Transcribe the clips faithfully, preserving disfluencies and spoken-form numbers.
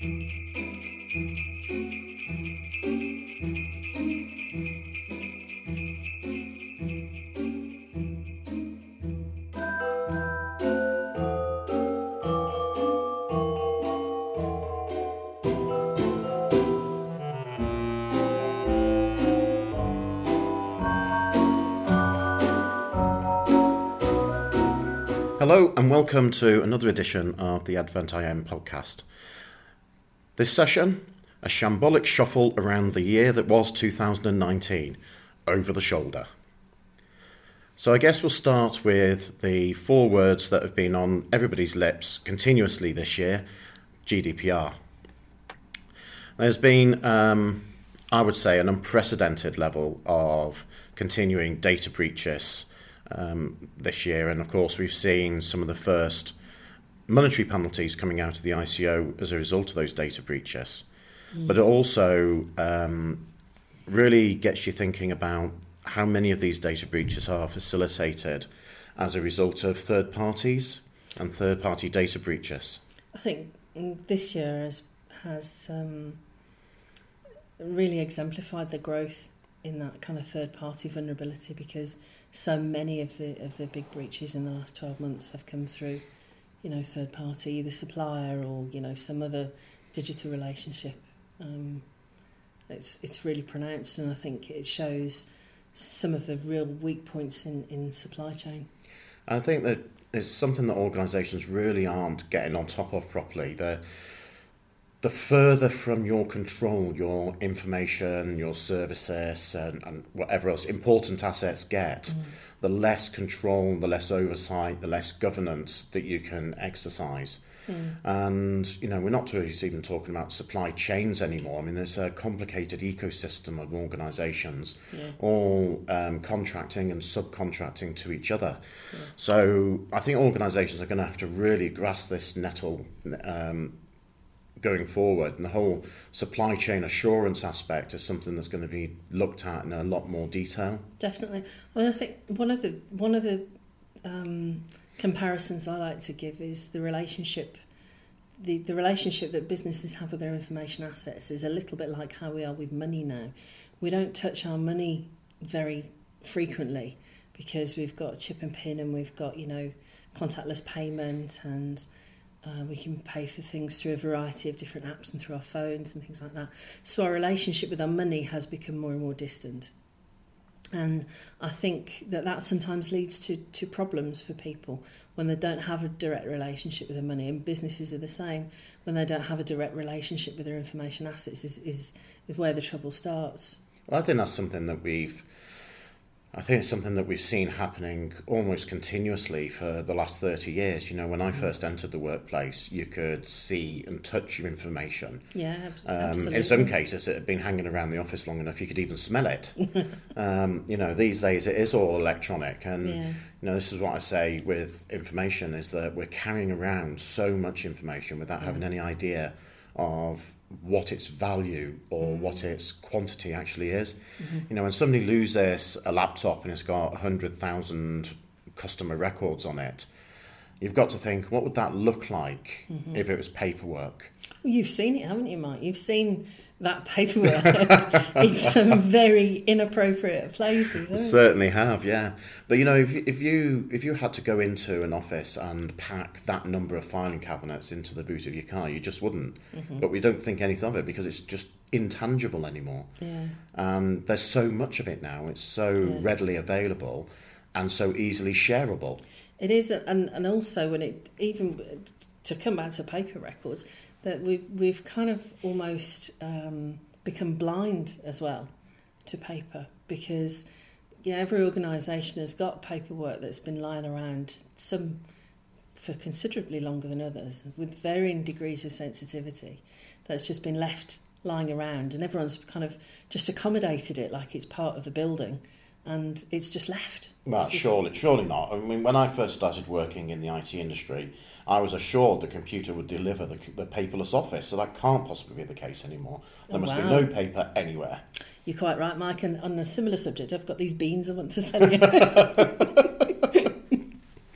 Hello and welcome to another edition of the Advent I M podcast. This session, a shambolic shuffle around the year that was two thousand nineteen, over the shoulder. So I guess we'll start with the four words that have been on everybody's lips continuously this year, G D P R. There's been, um, I would say, an unprecedented level of continuing data breaches Um, this year, and of course we've seen some of the first monetary penalties coming out of the I C O as a result of those data breaches. Mm. But it also um, really gets you thinking about how many of these data breaches are facilitated as a result of third parties and third party data breaches. I think this year has, has um, really exemplified the growth in that kind of third-party vulnerability, because so many of the of the big breaches in the last twelve months have come through, you know, third-party, either supplier or, you know, some other digital relationship. Um, it's it's really pronounced, and I think it shows some of the real weak points in, in supply chain. I think that it's something that organisations really aren't getting on top of properly. They're The further from your control your information, your services and, and whatever else important assets get, mm. the less control, the less oversight, the less governance that you can exercise. Mm. And, you know, we're not even talking about supply chains anymore. I mean, there's a complicated ecosystem of organisations, yeah. all um, contracting and subcontracting to each other. Yeah. So I think organisations are going to have to really grasp this nettle um going forward, and the whole supply chain assurance aspect is something that's going to be looked at in a lot more detail. Definitely. Well, I think one of the one of the um, comparisons I like to give is the relationship, the the relationship that businesses have with their information assets is a little bit like how we are with money now. We don't touch our money very frequently because we've got chip and pin, and we've got, you know, contactless payment, and Uh, we can pay for things through a variety of different apps and through our phones and things like that. So our relationship with our money has become more and more distant. And I think that that sometimes leads to, to problems for people when they don't have a direct relationship with their money. And businesses are the same. When they don't have a direct relationship with their information assets is, is, is where the trouble starts. Well, I think that's something that we've I think it's something that we've seen happening almost continuously for the last thirty years. You know, when I first entered the workplace, you could see and touch your information. Yeah, absolutely. Um, in some cases, it had been hanging around the office long enough, you could even smell it. um, you know, these days it is all electronic. And, yeah. you know, this is what I say with information, is that we're carrying around so much information without yeah. having any idea of what its value or mm. what its quantity actually is. Mm-hmm. You know, when somebody loses a laptop and it's got one hundred thousand customer records on it, you've got to think, what would that look like mm-hmm. if it was paperwork? Well, you've seen it, haven't you, Mike? You've seen that paperwork in some very inappropriate places. Haven't Certainly you? have, yeah. But you know, if if you if you had to go into an office and pack that number of filing cabinets into the boot of your car, you just wouldn't. Mm-hmm. But we don't think anything of it because it's just intangible anymore. Yeah. And there's so much of it now. It's so yeah. readily available and so easily shareable. It is, and and also when it even to come back to paper records, that we we've kind of almost um, become blind as well to paper, because you know, every organisation has got paperwork that's been lying around, some for considerably longer than others, with varying degrees of sensitivity, that's just been left lying around, and everyone's kind of just accommodated it like it's part of the building, and it's just left. Well, just surely, surely not. I mean, when I first started working in the I T industry, I was assured the computer would deliver the, the paperless office, so that can't possibly be the case anymore. There oh, must wow. be no paper anywhere. You're quite right, Mike, and on a similar subject, I've got these beans I want to sell you.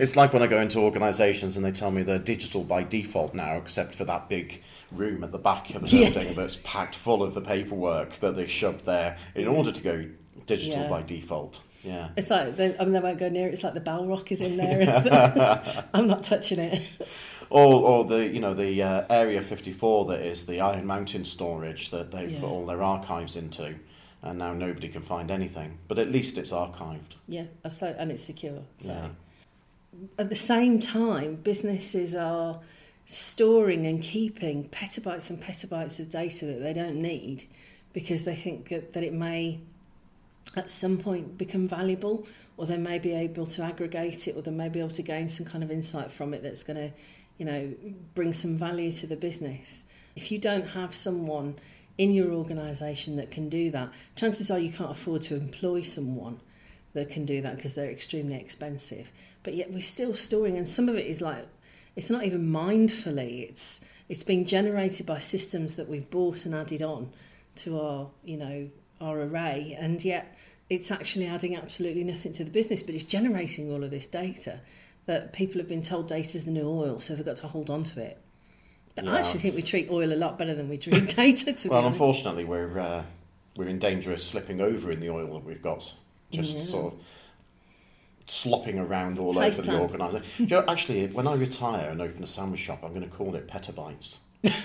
It's like when I go into organisations and they tell me they're digital by default now, except for that big room at the back of the building Yes. that's packed full of the paperwork that they shoved there in order to go digital Yeah. by default. Yeah. It's like, they, I mean, they won't go near it. It's like the Balrock is in there. I'm not touching it. Or, or the you know the uh, Area fifty-four that is the Iron Mountain storage that they've Yeah. put all their archives into, and now nobody can find anything. But at least it's archived. Yeah, so, and it's secure. So. Yeah. At the same time, businesses are storing and keeping petabytes and petabytes of data that they don't need because they think that, that it may at some point become valuable, or they may be able to aggregate it, or they may be able to gain some kind of insight from it that's going to, you know, bring some value to the business. If you don't have someone in your organisation that can do that, chances are you can't afford to employ someone that can do that because they're extremely expensive. But yet we're still storing, and some of it is like, it's not even mindfully, it's it's being generated by systems that we've bought and added on to our, you know, our array, and yet it's actually adding absolutely nothing to the business, but it's generating all of this data that people have been told data is the new oil, so they've got to hold on to it. Yeah. I actually think we treat oil a lot better than we treat data, to Well, be honest. unfortunately, we're uh, we're in danger of slipping over in the oil that we've got, just Yeah. sort of slopping around all Face over the plant. organisation. Do you know, actually, when I retire and open a sandwich shop, I'm going to call it Petabytes.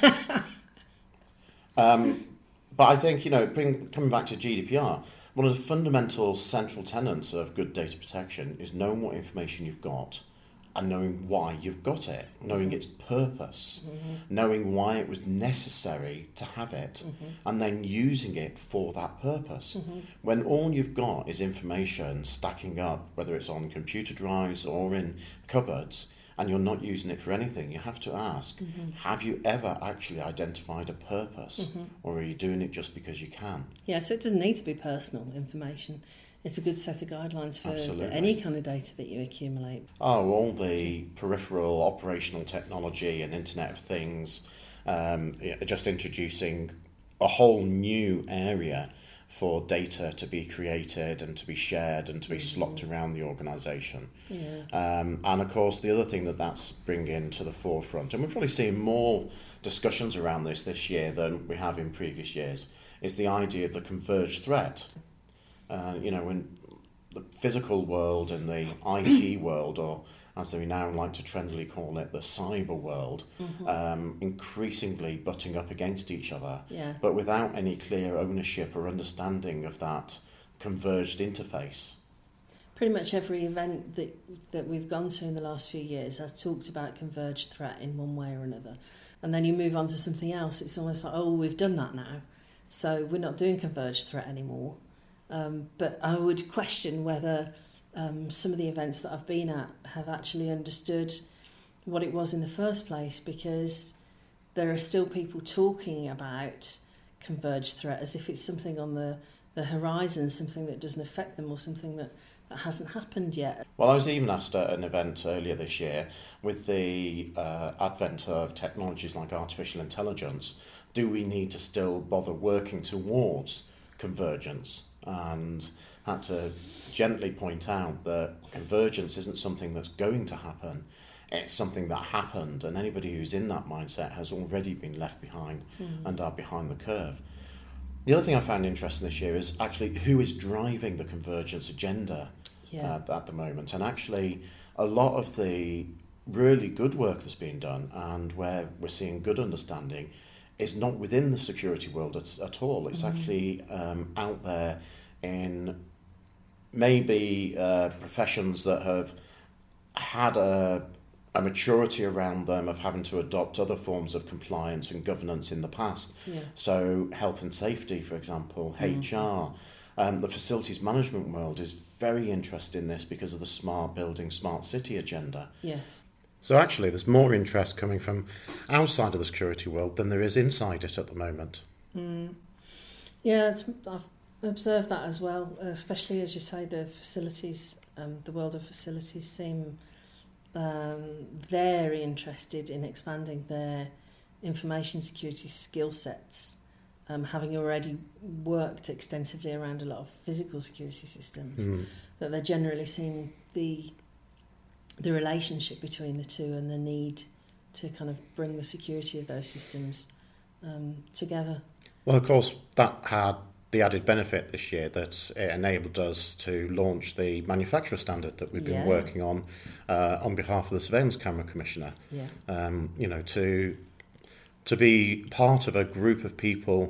um, but I think, you know, bring, coming back to G D P R, one of the fundamental central tenets of good data protection is knowing what information you've got and knowing why you've got it, knowing its purpose, Mm-hmm. knowing why it was necessary to have it, Mm-hmm. and then using it for that purpose. Mm-hmm. When all you've got is information stacking up, whether it's on computer drives or in cupboards, and you're not using it for anything, you have to ask, Mm-hmm. have you ever actually identified a purpose, or are you doing it just because you can? Yeah, so it doesn't need to be personal information. It's a good set of guidelines for Absolutely. any kind of data that you accumulate. Oh, all the peripheral operational technology and Internet of Things, um, yeah, just introducing a whole new area for data to be created and to be shared and to be slopped around the organisation. Yeah. Um, and of course, the other thing that that's bringing to the forefront, and we're probably seeing more discussions around this this year than we have in previous years, is the idea of the converged threat. Uh, you know, in the physical world and the I T world, or as they now like to trendily call it, the cyber world, Mm-hmm. um, increasingly butting up against each other, Yeah. but without any clear ownership or understanding of that converged interface. Pretty much every event that that we've gone to in the last few years has talked about converged threat in one way or another. And then you move on to something else, it's almost like, oh, we've done that now, so we're not doing converged threat anymore. Um, but I would question whether um, some of the events that I've been at have actually understood what it was in the first place, because there are still people talking about converged threat as if it's something on the, the horizon, something that doesn't affect them, or something that, that hasn't happened yet. Well, I was even asked at an event earlier this year, with the uh, advent of technologies like artificial intelligence, do we need to still bother working towards convergence? And had to gently point out that convergence isn't something that's going to happen. It's something that happened, and anybody who's in that mindset has already been left behind Mm. and are behind the curve. The other thing I found interesting this year is actually who is driving the convergence agenda Yeah. uh, at the moment. And actually, a lot of the really good work that's being done, and where we're seeing good understanding, is not within the security world at, at all. It's actually um, out there in maybe uh, professions that have had a, a maturity around them of having to adopt other forms of compliance and governance in the past. Yeah. So health and safety, for example, H R. Um, the facilities management world is very interested in this because of the smart building, smart city agenda. Yes. So actually, there's more interest coming from outside of the security world than there is inside it at the moment. Mm. Yeah, it's, I've observed that as well, especially as you say, the facilities, um, the world of facilities seem um, very interested in expanding their information security skill sets, um, having already worked extensively around a lot of physical security systems, Mm. that they're generally seeing the the relationship between the two and the need to kind of bring the security of those systems um, together. Well, of course, that had the added benefit this year that it enabled us to launch the manufacturer standard that we've been Yeah. working on uh, on behalf of the Surveillance Camera Commissioner. Yeah. Um, you know, to to be part of a group of people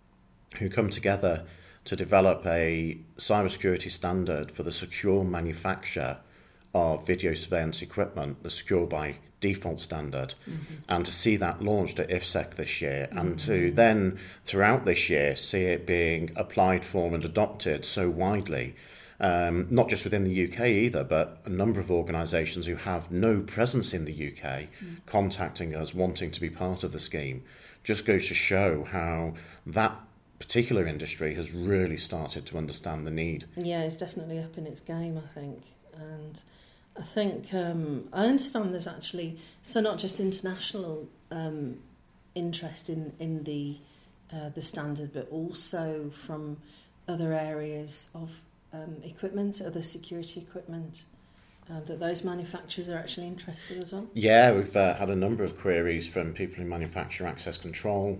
who come together to develop a cybersecurity standard for the secure manufacture of video surveillance equipment, the Secure by Default standard, mm-hmm. and to see that launched at I F S E C this year, mm-hmm. and to then throughout this year see it being applied for and adopted so widely, um, not just within the U K either, but a number of organisations who have no presence in the U K mm-hmm. contacting us wanting to be part of the scheme, just goes to show how that particular industry has really started to understand the need. Yeah, it's definitely up in its game, I think. And I think, um, I understand there's actually, so not just international um, interest in, in the uh, the standard, but also from other areas of um, equipment, other security equipment, uh, that those manufacturers are actually interested as well. Yeah, we've uh, had a number of queries from people who manufacture access control,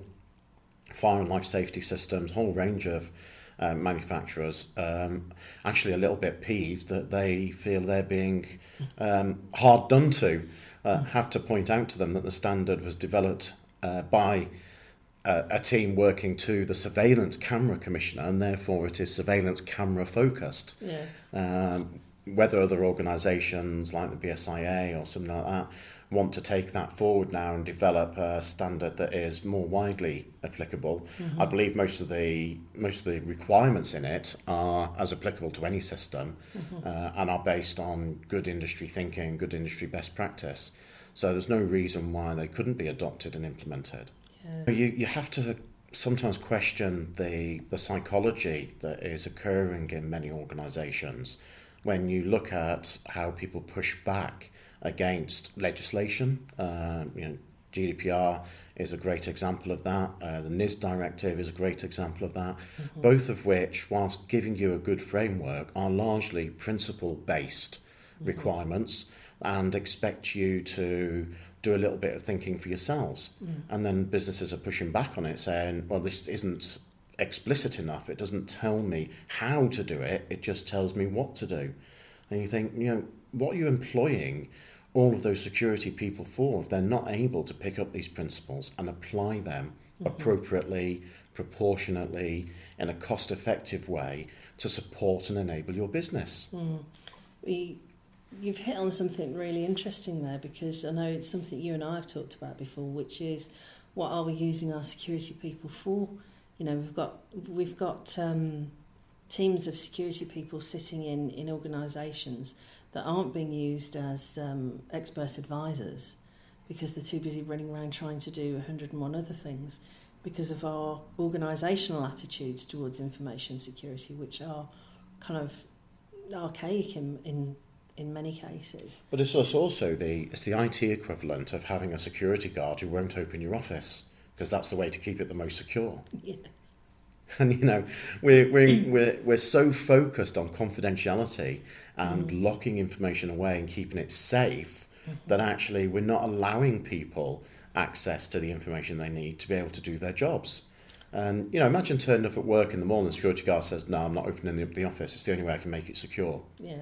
fire and life safety systems, a whole range of um, manufacturers, um, actually a little bit peeved that they feel they're being um, hard done to. Uh, have to point out to them that the standard was developed uh, by uh, a team working to the Surveillance Camera Commissioner, and therefore it is surveillance camera focused. Yes. Um, whether other organisations like the B S I A or something like that want to take that forward now and develop a standard that is more widely applicable. Mm-hmm. I believe most of the most of the requirements in it are as applicable to any system, mm-hmm. uh, and are based on good industry thinking, good industry best practice. So there's no reason why they couldn't be adopted and implemented. Yeah. You you have to sometimes question the the psychology that is occurring in many organisations when you look at how people push back against legislation. Uh, you know, G D P R is a great example of that. Uh, the N I S directive is a great example of that. Mm-hmm. Both of which, whilst giving you a good framework, are largely principle-based mm-hmm. requirements and expect you to do a little bit of thinking for yourselves. Mm. And then businesses are pushing back on it, saying, well, this isn't explicit enough. It doesn't tell me how to do it. It just tells me what to do. And you think, you know, what are you employing all of those security people for if they're not able to pick up these principles and apply them mm-hmm. appropriately, proportionately, in a cost-effective way to support and enable your business? Mm. We, you've hit on something really interesting there, because I know it's something you and I have talked about before, which is what are we using our security people for? You know, we've got we've got um, teams of security people sitting in, in organisations that aren't being used as um, expert advisors because they're too busy running around trying to do one hundred and one other things because of our organisational attitudes towards information security, which are kind of archaic in, in, in many cases. But it's also the, it's the I T equivalent of having a security guard who won't open your office, because that's the way to keep it the most secure. Yes. And, you know, we're, we're, we're, we're so focused on confidentiality and mm. locking information away and keeping it safe mm-hmm. that actually we're not allowing people access to the information they need to be able to do their jobs. And, you know, imagine turning up at work in the morning and the security guard says, no, I'm not opening the, the office. It's the only way I can make it secure. Yeah.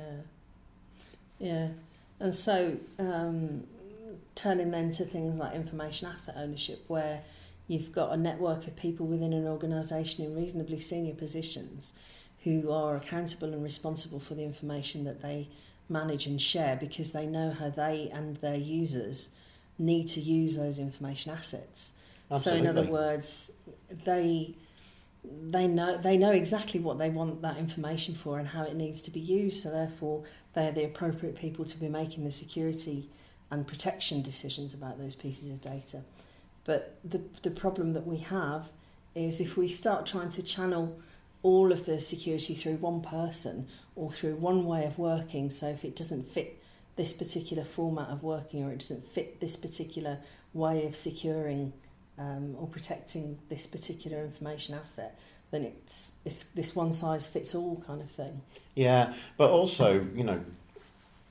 Yeah. And so um, turning then to things like information asset ownership, where you've got a network of people within an organisation in reasonably senior positions who are accountable and responsible for the information that they manage and share, because they know how they and their users need to use those information assets. Absolutely. So in other words, they they know they know exactly what they want that information for and how it needs to be used, so therefore they're the appropriate people to be making the security and protection decisions about those pieces of data. But the the problem that we have is if we start trying to channel all of the security through one person or through one way of working, so if it doesn't fit this particular format of working or it doesn't fit this particular way of securing um, or protecting this particular information asset, then it's it's this one size fits all kind of thing. Yeah, but also, you know,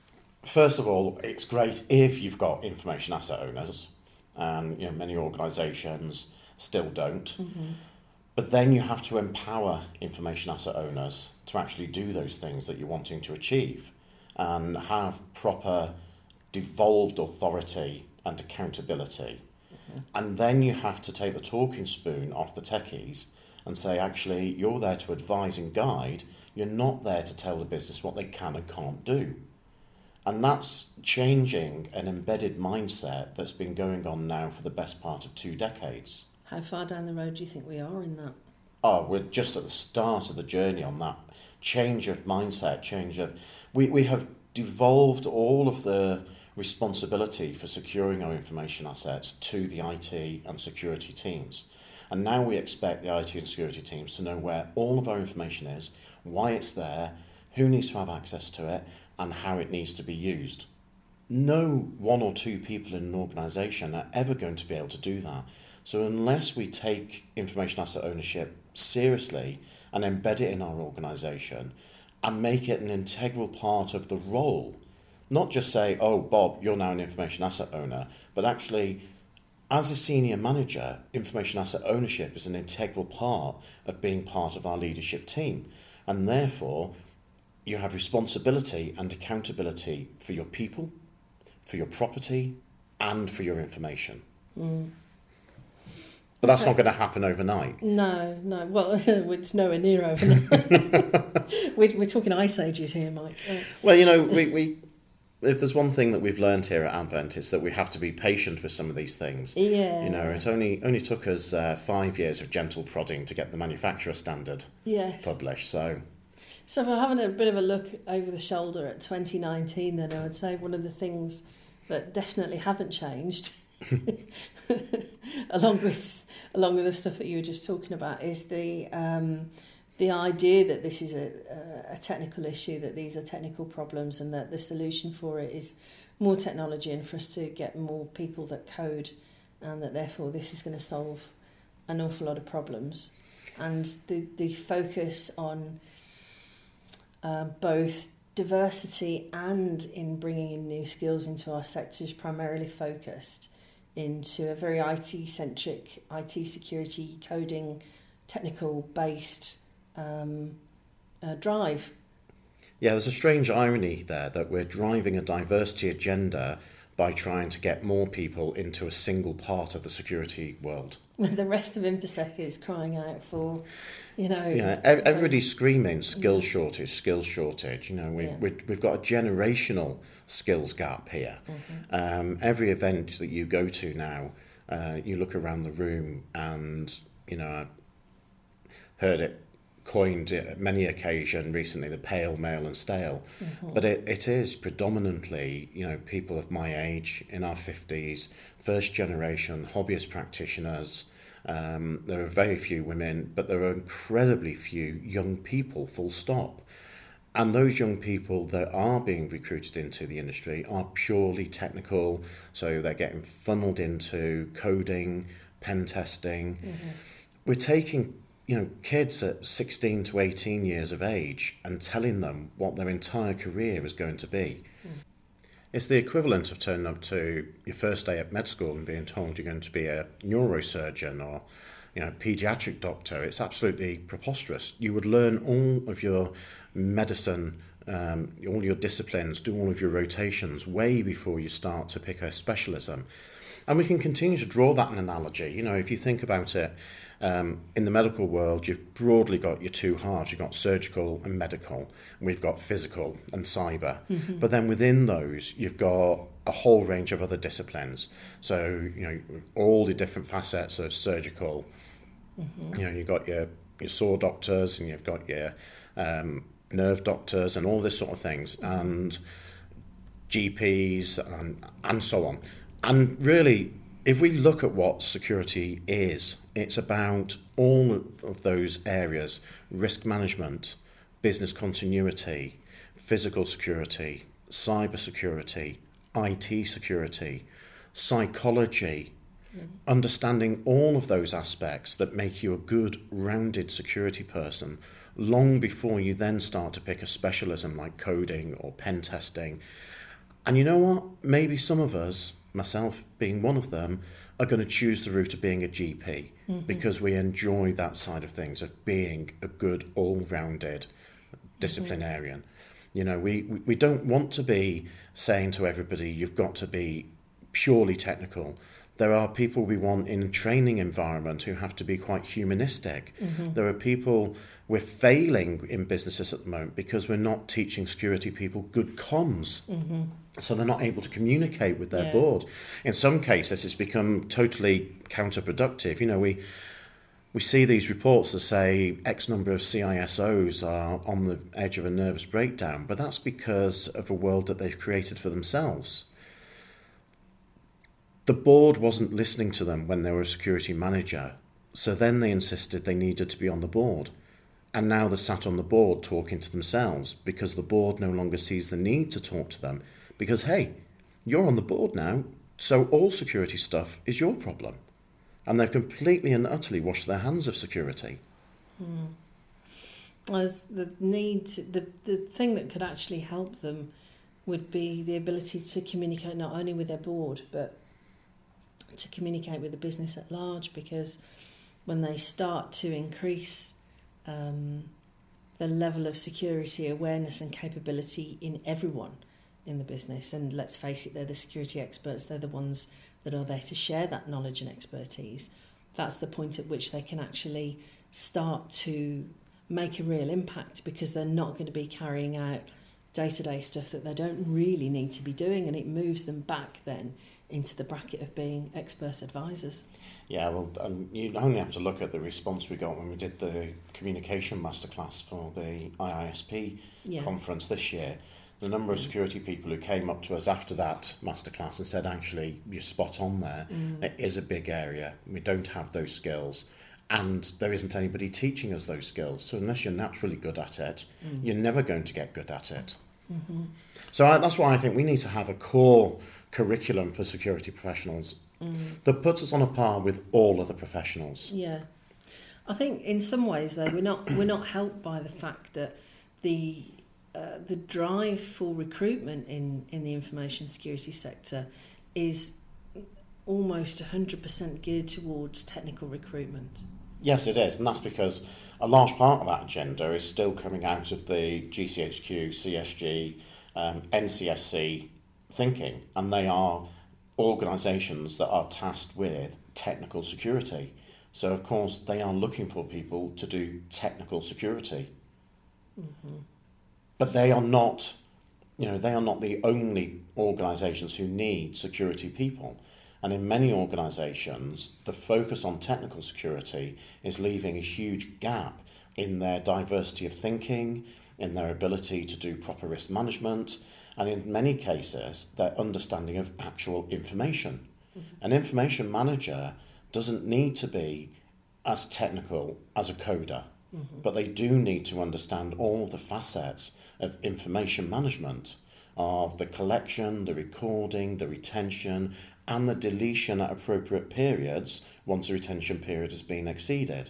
first of all, it's great if you've got information asset owners, and you know many organisations still don't. Mm-hmm. But then you have to empower information asset owners to actually do those things that you're wanting to achieve, and have proper devolved authority and accountability. Mm-hmm. And then you have to take the talking spoon off the techies and say, actually, you're there to advise and guide. You're not there to tell the business what they can and can't do. And that's changing an embedded mindset that's been going on now for the best part of two decades. How far down the road do you think we are in that? Oh, we're just at the start of the journey on that change of mindset, change of... We, we have devolved all of the responsibility for securing our information assets to the I T and security teams. And now we expect the I T and security teams to know where all of our information is, why it's there, who needs to have access to it, and how it needs to be used. No one or two people in an organisation are ever going to be able to do that. So unless we take information asset ownership seriously and embed it in our organisation and make it an integral part of the role, not just say, oh, Bob, you're now an information asset owner, but actually, as a senior manager, information asset ownership is an integral part of being part of our leadership team. And therefore, you have responsibility and accountability for your people, for your property, and for your information. Mm. But that's okay. Not going to happen overnight. No, no. Well, it's nowhere near overnight. we're, we're talking ice ages here, Mike. Uh, well, you know, we, we if there's one thing that we've learned here at Advent, it's that we have to be patient with some of these things. Yeah. You know, it only only took us uh, five years of gentle prodding to get the manufacturer standard yes. published. So. So if we're having a bit of a look over the shoulder at twenty nineteen, then I would say one of the things that definitely haven't changed, along with along with the stuff that you were just talking about, is the um, the idea that this is a, a technical issue, that these are technical problems, and that the solution for it is more technology and for us to get more people that code, and that therefore this is going to solve an awful lot of problems. And the the focus on Uh, both diversity and in bringing in new skills into our sector is primarily focused into a very I T-centric, I T security, coding, technical-based um, uh, drive. Yeah, there's a strange irony there that we're driving a diversity agenda by trying to get more people into a single part of the security world. When the rest of InfoSec is crying out for, you know... Yeah, everybody's those... screaming skills yeah. shortage, skills shortage. You know, we, yeah. we, we've got a generational skills gap here. Mm-hmm. Um, every event that you go to now, uh, you look around the room and, you know, I heard it coined at many occasions recently, the pale, male and stale. Mm-hmm. But it, it is predominantly, you know, people of my age, in our fifties, first generation, hobbyist practitioners. Um, there are very few women, but there are incredibly few young people, full stop. And those young people that are being recruited into the industry are purely technical, so they're getting funneled into coding, pen testing. Mm-hmm. We're taking you know, kids at sixteen to eighteen years of age and telling them what their entire career is going to be. Mm. It's the equivalent of turning up to your first day at med school and being told you're going to be a neurosurgeon or, you know, paediatric doctor. It's absolutely preposterous. You would learn all of your medicine, um, all your disciplines, do all of your rotations way before you start to pick a specialism. And we can continue to draw that an analogy. You know, if you think about it, um, in the medical world, you've broadly got your two halves. You've got surgical and medical. And we've got physical and cyber. Mm-hmm. But then within those, you've got a whole range of other disciplines. So, you know, all the different facets of surgical. Mm-hmm. You know, you've got your, your saw doctors and you've got your um, nerve doctors and all this sort of things. And G Ps and, and so on. And really, if we look at what security is, it's about all of those areas: risk management, business continuity, physical security, cyber security, I T security, psychology, mm. understanding all of those aspects that make you a good, rounded security person long before you then start to pick a specialism like coding or pen testing. And you know what? Maybe some of us, myself being one of them, are going to choose the route of being a G P mm-hmm. because we enjoy that side of things, of being a good all-rounded disciplinarian. Mm-hmm. You know, we, we, we don't want to be saying to everybody, you've got to be purely technical. There are people we want in a training environment who have to be quite humanistic. Mm-hmm. There are people, we're failing in businesses at the moment because we're not teaching security people good comms. Mm-hmm. So they're not able to communicate with their yeah. board. In some cases, it's become totally counterproductive. You know, we we see these reports that say X number of C I S Os are on the edge of a nervous breakdown, but that's because of a world that they've created for themselves. The board wasn't listening to them when they were a security manager, so then they insisted they needed to be on the board. And now they're sat on the board talking to themselves because the board no longer sees the need to talk to them. Because, hey, you're on the board now, so all security stuff is your problem. And they've completely and utterly washed their hands of security. Mm. As the need, to, the, the thing that could actually help them would be the ability to communicate not only with their board, but to communicate with the business at large, because when they start to increase um, the level of security awareness and capability in everyone in the business, and let's face it, they're the security experts, they're the ones that are there to share that knowledge and expertise, that's the point at which they can actually start to make a real impact, because they're not going to be carrying out day-to-day stuff that they don't really need to be doing, and it moves them back then into the bracket of being expert advisors. Yeah, well, um, you only have to look at the response we got when we did the communication masterclass for the I I S P yeah. conference this year. The number of security people who came up to us after that masterclass and said, actually, you're spot on there. Mm. It is a big area. We don't have those skills. And there isn't anybody teaching us those skills. So unless you're naturally good at it, mm. you're never going to get good at it. Mm-hmm. So I, that's why I think we need to have a core curriculum for security professionals mm. that puts us on a par with all other professionals. Yeah. I think in some ways, though, we're not we're not helped by the fact that the uh, the drive for recruitment in, in the information security sector is almost one hundred percent geared towards technical recruitment. Yes, it is, and that's because a large part of that agenda is still coming out of the G C H Q, C S G, um, N C S C thinking, and they are organisations that are tasked with technical security. So, of course, they are looking for people to do technical security. Mm-hmm. But they are not, you know, they are not the only organisations who need security people. And in many organisations, the focus on technical security is leaving a huge gap in their diversity of thinking, in their ability to do proper risk management, and in many cases, their understanding of actual information. Mm-hmm. An information manager doesn't need to be as technical as a coder, mm-hmm. but they do need to understand all the facets of information management, of the collection, the recording, the retention, and the deletion at appropriate periods once the retention period has been exceeded.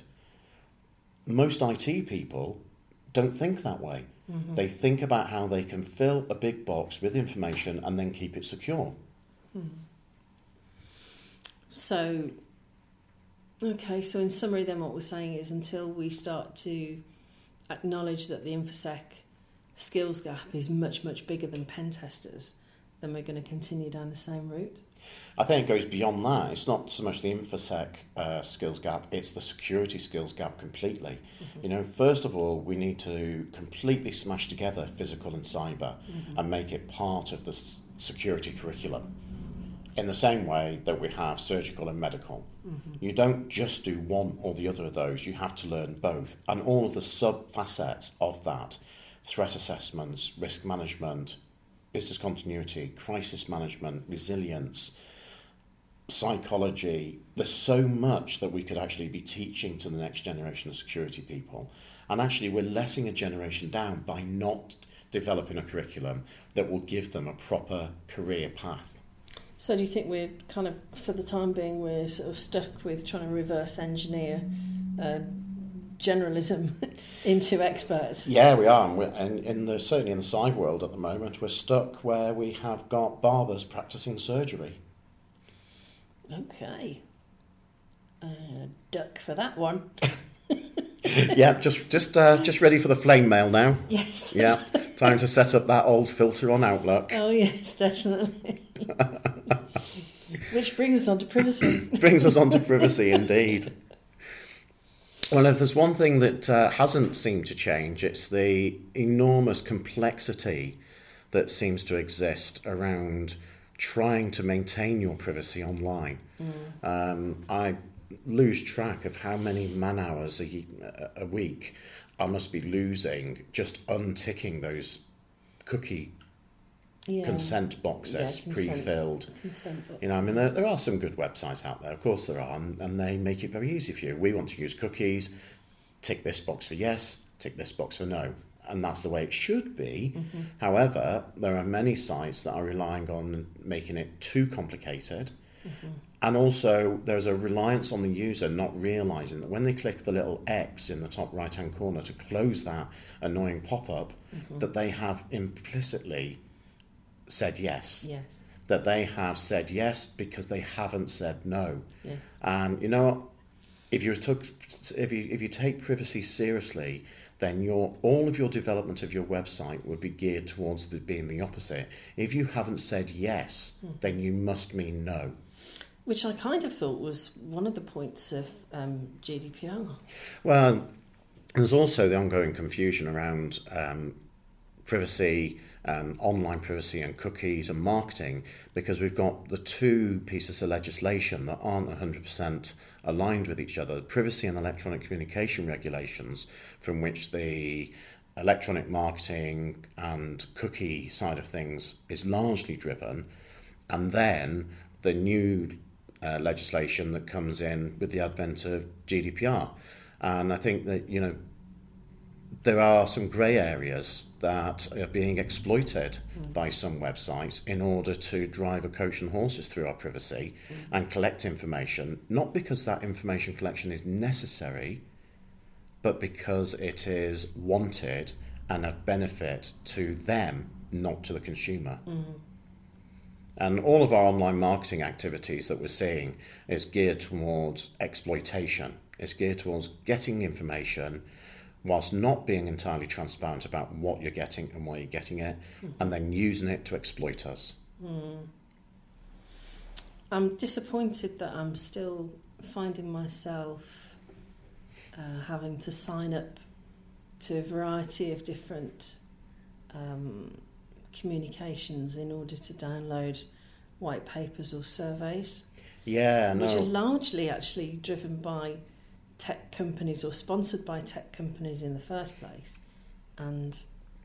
Most I T people don't think that way. Mm-hmm. They think about how they can fill a big box with information and then keep it secure. Mm. So, okay, so in summary then what we're saying is until we start to acknowledge that the InfoSec skills gap is much, much bigger than pen testers, then we're going to continue down the same route? I think it goes beyond that. It's not so much the InfoSec uh, skills gap, it's the security skills gap completely. Mm-hmm. You know, first of all, we need to completely smash together physical and cyber mm-hmm. and make it part of the s- security curriculum. In the same way that we have surgical and medical. Mm-hmm. You don't just do one or the other of those, you have to learn both. And all of the sub-facets of that, threat assessments, risk management, business continuity, crisis management, resilience, psychology. There's so much that we could actually be teaching to the next generation of security people. And actually we're letting a generation down by not developing a curriculum that will give them a proper career path. So do you think we're kind of, for the time being, we're sort of stuck with trying to reverse engineer uh, generalism into experts. Yeah, we are. And, we're, and in the, certainly in the cyber world at the moment, we're stuck where we have got barbers practicing surgery. Okay. Uh, duck for that one. Yeah, just just uh, just ready for the flame mail now. Yes. Yeah, time to set up that old filter on Outlook. Oh yes, definitely. Which brings us on to privacy. Brings us on to privacy, indeed. Well, if there's one thing that uh, hasn't seemed to change, it's the enormous complexity that seems to exist around trying to maintain your privacy online. Mm. Um, I lose track of how many man hours a, a week I must be losing just unticking those cookie yeah. consent boxes, yeah, consent, pre-filled. Consent boxes. You know, I mean, there, there are some good websites out there, of course there are, and, and they make it very easy for you. We want to use cookies, tick this box for yes, tick this box for no. And that's the way it should be. Mm-hmm. However, there are many sites that are relying on making it too complicated. Mm-hmm. And also, there's a reliance on the user not realising that when they click the little X in the top right-hand corner to close that annoying pop-up, mm-hmm. that they have implicitly said yes. Yes. That they have said yes because they haven't said no. Yeah. And you know, if you took, if you if you take privacy seriously, then your all of your development of your website would be geared towards the, being the opposite. If you haven't said yes, mm. then you must mean no. Which I kind of thought was one of the points of um, G D P R. Well, there's also the ongoing confusion around um, privacy, um, online privacy and cookies and marketing, because we've got the two pieces of legislation that aren't one hundred percent aligned with each other. Privacy and electronic communication regulations, from which the electronic marketing and cookie side of things is largely driven, and then the new uh, legislation that comes in with the advent of G D P R. And I think that, you know, there are some grey areas that are being exploited mm. by some websites in order to drive a coach and horses through our privacy mm. and collect information, not because that information collection is necessary, but because it is wanted and of benefit to them, not to the consumer. Mm. And all of our online marketing activities that we're seeing is geared towards exploitation. It's geared towards getting information whilst not being entirely transparent about what you're getting and why you're getting it, mm. and then using it to exploit us. Mm. I'm disappointed that I'm still finding myself uh, having to sign up to a variety of different um, communications in order to download white papers or surveys. Yeah, no. Which are largely actually driven by tech companies or sponsored by tech companies in the first place, and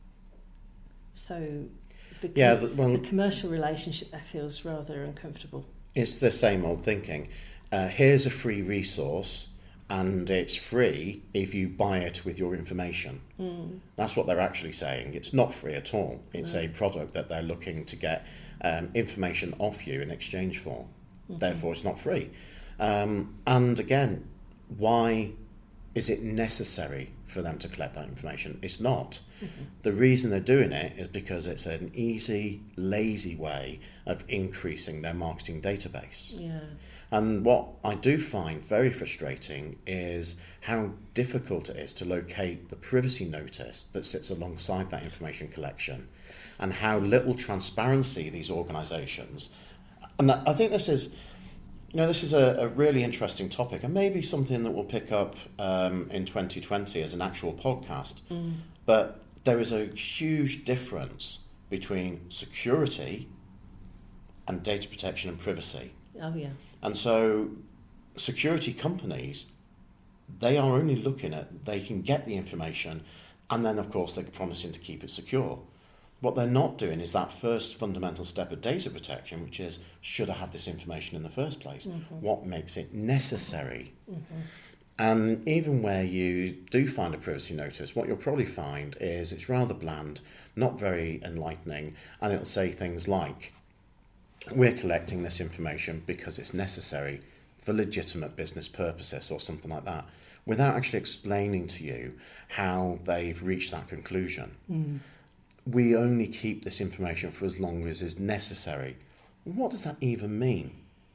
so the, com- yeah, the, well, the commercial relationship there feels rather uncomfortable. It's the same old thinking. Uh, here's a free resource, and it's free if you buy it with your information. Mm. That's what they're actually saying. It's not free at all. It's mm. a product that they're looking to get um, information off you in exchange for. Mm-hmm. Therefore, it's not free. Um, and again, why is it necessary for them to collect that information? It's not. Mm-hmm. The reason they're doing it is because it's an easy, lazy way of increasing their marketing database. Yeah. And what I do find very frustrating is how difficult it is to locate the privacy notice that sits alongside that information collection, and how little transparency these organisations. And I think this is You know, this is a, a really interesting topic, and maybe something that we'll pick up um, in twenty twenty as an actual podcast. Mm. But there is a huge difference between security and data protection and privacy. Oh, yeah. And so security companies, they are only looking at, they can get the information, and then, of course, they're promising to keep it secure. What they're not doing is that first fundamental step of data protection, which is, should I have this information in the first place? Mm-hmm. What makes it necessary? Mm-hmm. And even where you do find a privacy notice, what you'll probably find is it's rather bland, not very enlightening, and it'll say things like, we're collecting this information because it's necessary for for legitimate business purposes or something like that, without actually explaining to you how they've reached that conclusion. Mm. We only keep this information for as long as is necessary. What does that even mean?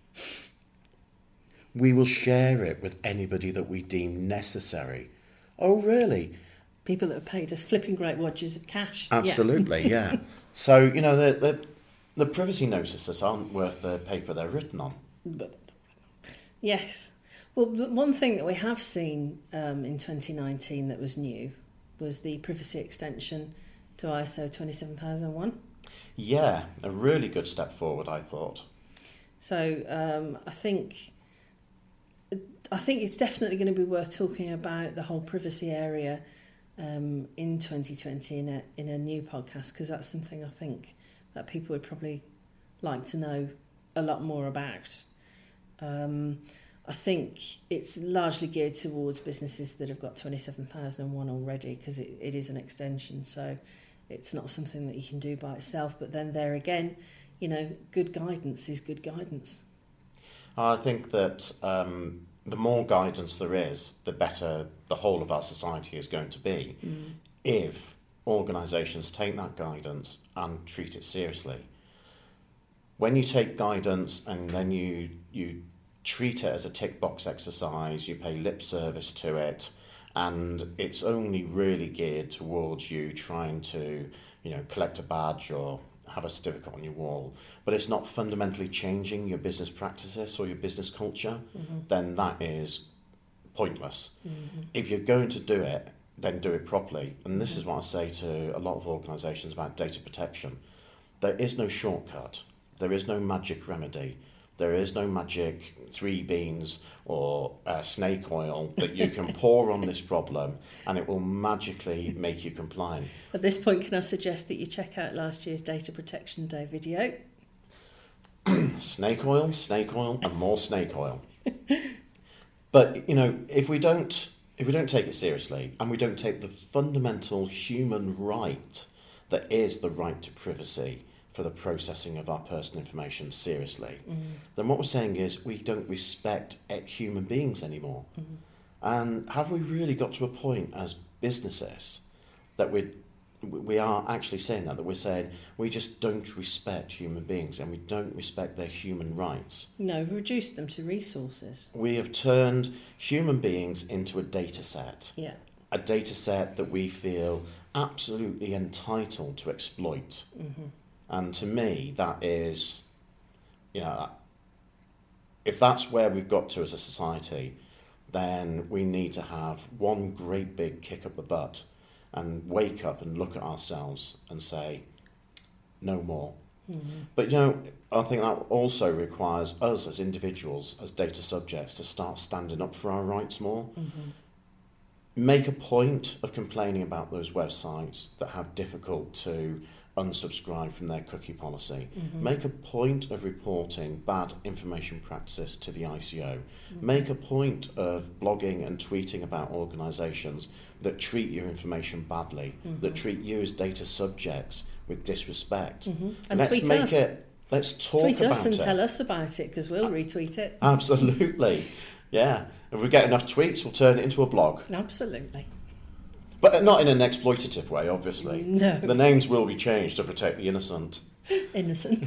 We will share it with anybody that we deem necessary. Oh, really? People that have paid us flipping great wadges of cash. Absolutely, yeah. yeah. So, you know, the, the, the privacy notices aren't worth the paper they're written on. But, yes. Well, the one thing that we have seen um, in twenty nineteen that was new was the privacy extension to I S O twenty-seven thousand one. Yeah, a really good step forward, I thought. So um, I think I think it's definitely going to be worth talking about the whole privacy area um, in twenty twenty in a in a new podcast, because that's something I think that people would probably like to know a lot more about. Um, I think it's largely geared towards businesses that have got twenty-seven thousand one already, because it, it is an extension, so it's not something that you can do by itself. But then there again, you know, good guidance is good guidance. I think that um, the more guidance there is, the better the whole of our society is going to be, mm. if organisations take that guidance and treat it seriously. When you take guidance and then you you treat it as a tick box exercise, you pay lip service to it, and it's only really geared towards you trying to, you know, collect a badge or have a certificate on your wall, but it's not fundamentally changing your business practices or your business culture, mm-hmm. then that is pointless. Mm-hmm. If you're going to do it, then do it properly. And this mm-hmm. is what I say to a lot of organisations about data protection. There is no shortcut. There is no magic remedy. There is no magic three beans or uh, snake oil that you can pour on this problem and it will magically make you compliant. At this point, can I suggest that you check out last year's Data Protection Day video? Snake oil, snake oil, and more snake oil. But, you know, if we don't if we don't take it seriously and we don't take the fundamental human right that is the right to privacy for the processing of our personal information seriously, mm-hmm. then what we're saying is we don't respect human beings anymore. Mm-hmm. And have we really got to a point as businesses that we we are actually saying that, that we're saying we just don't respect human beings and we don't respect their human rights? No, we've reduced them to resources. We have turned human beings into a data set. Yeah. A data set that we feel absolutely entitled to exploit. Mm-hmm. And to me, that is, you know, if that's where we've got to as a society, then we need to have one great big kick up the butt and wake up and look at ourselves and say, no more. Mm-hmm. But, you know, I think that also requires us as individuals, as data subjects, to start standing up for our rights more. Mm-hmm. Make a point of complaining about those websites that have difficult to unsubscribe from their cookie policy. Mm-hmm. Make a point of reporting bad information practices to the I C O. Mm-hmm. Make a point of blogging and tweeting about organisations that treat your information badly, mm-hmm. that treat you as data subjects with disrespect. Mm-hmm. And let's tweet make us. it. Let's talk tweet about it. Tweet us and tell us about it, because we'll uh, retweet it. Absolutely, yeah. If we get enough tweets, we'll turn it into a blog. Absolutely. But not in an exploitative way, obviously. No. The names will be changed to protect the innocent. Innocent.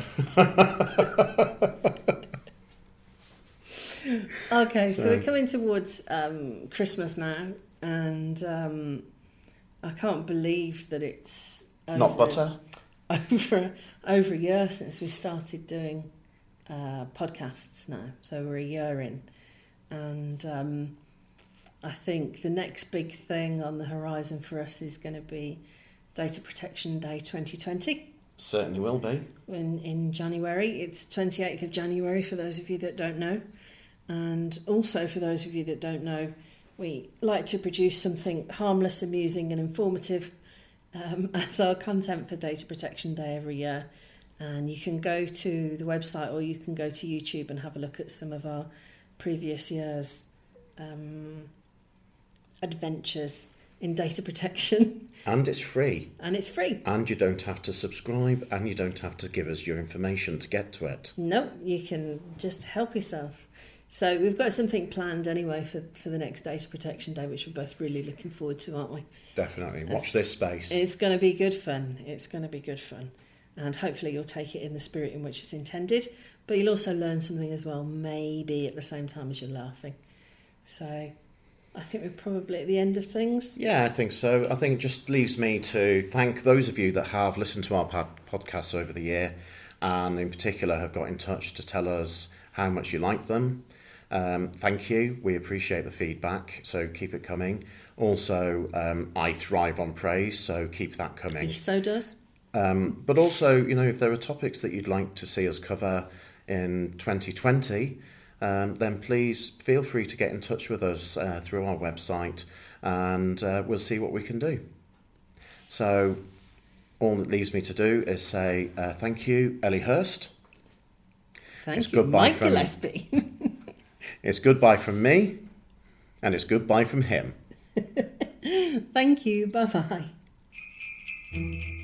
Okay, so, so we're coming towards um, Christmas now, and um, I can't believe that it's over, not butter. Over over a year since we started doing uh, podcasts now. So we're a year in, and um, I think the next big thing on the horizon for us is going to be Data Protection Day twenty twenty. Certainly will be. In, in January. It's twenty-eighth of January for those of you that don't know. And also for those of you that don't know, we like to produce something harmless, amusing and informative um, as our content for Data Protection Day every year. And you can go to the website or you can go to YouTube and have a look at some of our previous years' um, adventures in data protection. And it's free. And it's free. And you don't have to subscribe and you don't have to give us your information to get to it. No, you can just help yourself. So we've got something planned anyway for, for the next Data Protection Day, which we're both really looking forward to, aren't we? Definitely. Watch It's- this space. It's going to be good fun. It's going to be good fun. And hopefully you'll take it in the spirit in which it's intended. But you'll also learn something as well, maybe at the same time as you're laughing. So I think we're probably at the end of things. Yeah, I think so. I think it just leaves me to thank those of you that have listened to our pod- podcasts over the year, and in particular have got in touch to tell us how much you like them. Um, thank you. We appreciate the feedback, so keep it coming. Also, um, I thrive on praise, so keep that coming. He so does. Um, but also, you know, if there are topics that you'd like to see us cover in twenty twenty, um, then please feel free to get in touch with us uh, through our website, and uh, we'll see what we can do. So all it leaves me to do is say uh, thank you, Ellie Hurst. Thank It's you, goodbye Mike from- Gillespie. It's goodbye from me, and it's goodbye from him. Thank you. Bye-bye.